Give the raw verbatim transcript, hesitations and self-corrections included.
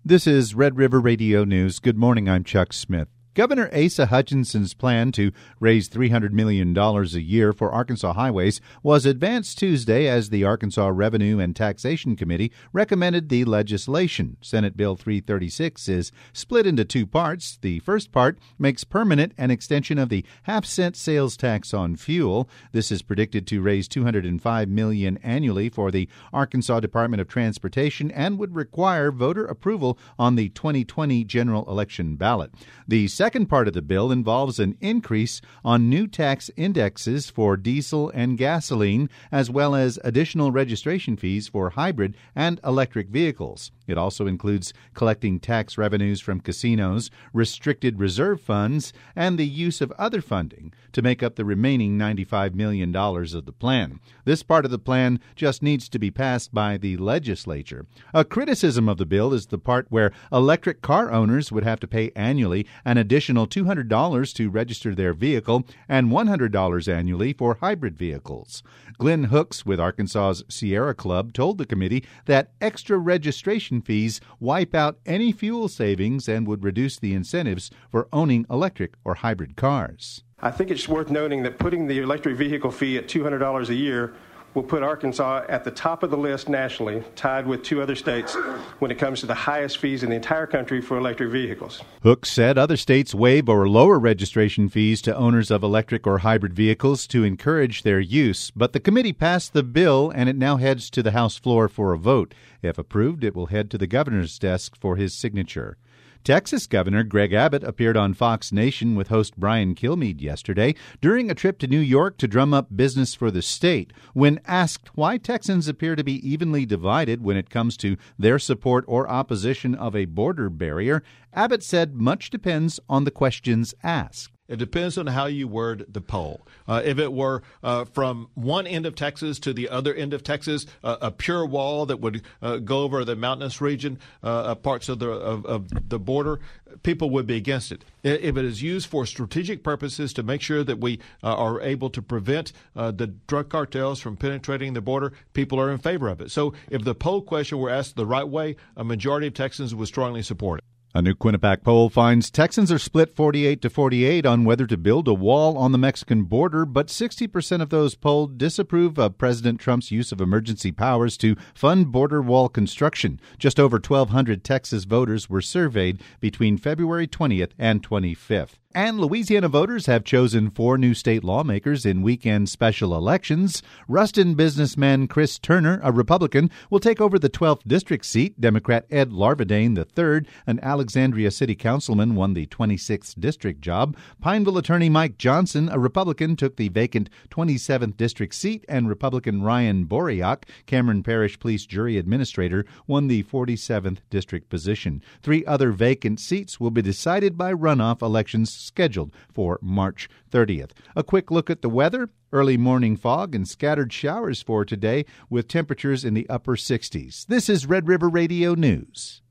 This is Red River Radio News. Good morning, I'm Chuck Smith. Governor Asa Hutchinson's plan to raise three hundred million dollars a year for Arkansas highways was advanced Tuesday as the Arkansas Revenue and Taxation Committee recommended the legislation. Senate Bill three thirty-six is split into two parts. The first part makes permanent an extension of the half-cent sales tax on fuel. This is predicted to raise two hundred five million dollars annually for the Arkansas Department of Transportation and would require voter approval on the twenty twenty general election ballot. The second second part of the bill involves an increase on new tax indexes for diesel and gasoline, as well as additional registration fees for hybrid and electric vehicles. It also includes collecting tax revenues from casinos, restricted reserve funds, and the use of other funding to make up the remaining ninety-five million dollars of the plan. This part of the plan just needs to be passed by the legislature. A criticism of the bill is the part where electric car owners would have to pay annually an additional two hundred dollars to register their vehicle and one hundred dollars annually for hybrid vehicles. Glenn Hooks with Arkansas's Sierra Club told the committee that extra registration fees wipe out any fuel savings and would reduce the incentives for owning electric or hybrid cars. I think it's worth noting that putting the electric vehicle fee at two hundred dollars a year will put Arkansas at the top of the list nationally, tied with two other states when it comes to the highest fees in the entire country for electric vehicles. Hooks said other states waive or lower registration fees to owners of electric or hybrid vehicles to encourage their use, but the committee passed the bill and it now heads to the House floor for a vote. If approved, it will head to the governor's desk for his signature. Texas Governor Greg Abbott appeared on Fox Nation with host Brian Kilmeade yesterday during a trip to New York to drum up business for the state. When asked why Texans appear to be evenly divided when it comes to their support or opposition of a border barrier, Abbott said much depends on the questions asked. It depends on how you word the poll. Uh, if it were uh, from one end of Texas to the other end of Texas, uh, a pure wall that would uh, go over the mountainous region, uh, parts of the of, of the border, people would be against it. If it is used for strategic purposes to make sure that we uh, are able to prevent uh, the drug cartels from penetrating the border, people are in favor of it. So if the poll question were asked the right way, a majority of Texans would strongly support it. A new Quinnipiac poll finds Texans are split forty-eight to forty-eight on whether to build a wall on the Mexican border, but sixty percent of those polled disapprove of President Trump's use of emergency powers to fund border wall construction. Just over twelve hundred Texas voters were surveyed between February twentieth and twenty-fifth. And Louisiana voters have chosen four new state lawmakers in weekend special elections. Ruston businessman Chris Turner, a Republican, will take over the twelfth district seat. Democrat Ed Larvadain the third, an Alexandria city councilman, won the twenty-sixth district job. Pineville attorney Mike Johnson, a Republican, took the vacant twenty-seventh district seat, and Republican Ryan Boriak, Cameron Parish Police Jury Administrator, won the forty-seventh district position. Three other vacant seats will be decided by runoff elections scheduled for March thirtieth. A quick look at the weather. Early morning fog and scattered showers for today with temperatures in the upper sixties. This is Red River Radio News.